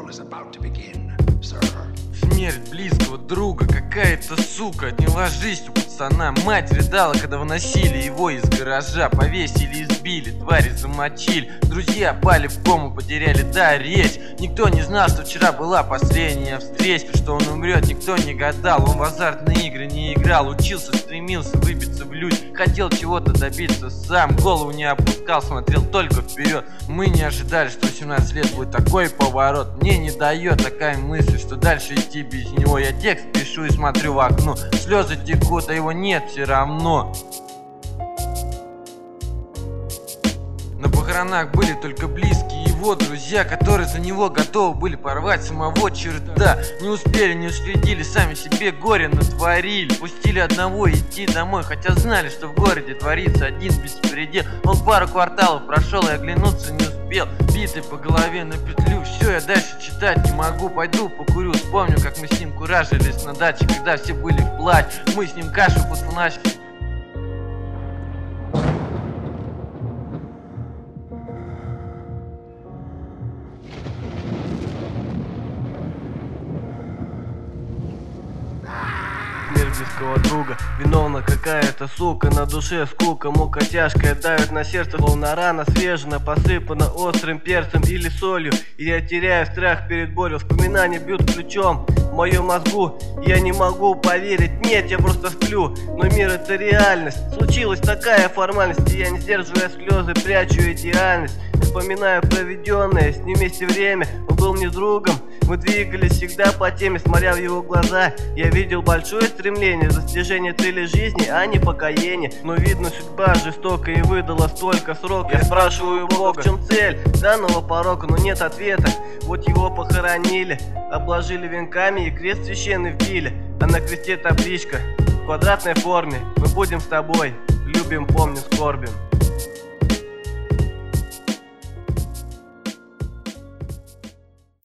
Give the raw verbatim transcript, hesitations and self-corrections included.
is about to begin, sir. Смерть близкого друга, какая-то сука. Отняла жизнь у пацана. Мать рыдала, когда выносили его из гаража. Повесили, избили, твари замочили. Друзья пали в кому, потеряли да речь. Никто не знал, что вчера была последняя встреча. Что он умрет, никто не гадал. Он в азартные игры не играл. Учился, стремился выбиться в люди. Хотел чего-то добиться сам. Голову не опускал, смотрел только вперед. Мы не ожидали, что восемнадцать лет будет такой поворот. Мне не дает такая мысль, что дальше идти без него. Я текст пишу и смотрю в окно. Слезы текут, а его нет все равно. На похоронах были только близкие его друзья, которые за него готовы были порвать самого черта. Не успели, не уследили, сами себе горе натворили. Пустили одного идти домой, хотя знали, что в городе творится один беспредел. Он пару кварталов прошел и оглянуться не успел. Битый по голове на петлю. Все, я дальше читать не могу. Пойду покурю, вспомню, как мы с ним куражились на даче, когда все были в плач. Мы с ним кашу под фуначки. Близкого друга, виновна какая-то сука, на душе скука, мука тяжкая давит на сердце, волна рана свежена, посыпана острым перцем или солью, и я теряю страх перед болью, воспоминания бьют ключом в моем мозгу, я не могу поверить, нет, я просто сплю, но мир это реальность, случилась такая формальность, и я не сдерживая слезы, прячу идеальность, вспоминаю проведенное с ним вместе время, он был мне другом, мы двигались всегда по теме, смотря в его глаза, я видел большое стремление, достижение цели жизни, а не покоение. Но видно, судьба жестока и выдала столько срок. Я спрашиваю Бога, в чем цель данного порока, но нет ответа. Вот его похоронили, обложили венками и крест священный вбили, а на кресте табличка в квадратной форме: мы будем с тобой, любим, помним, скорбим.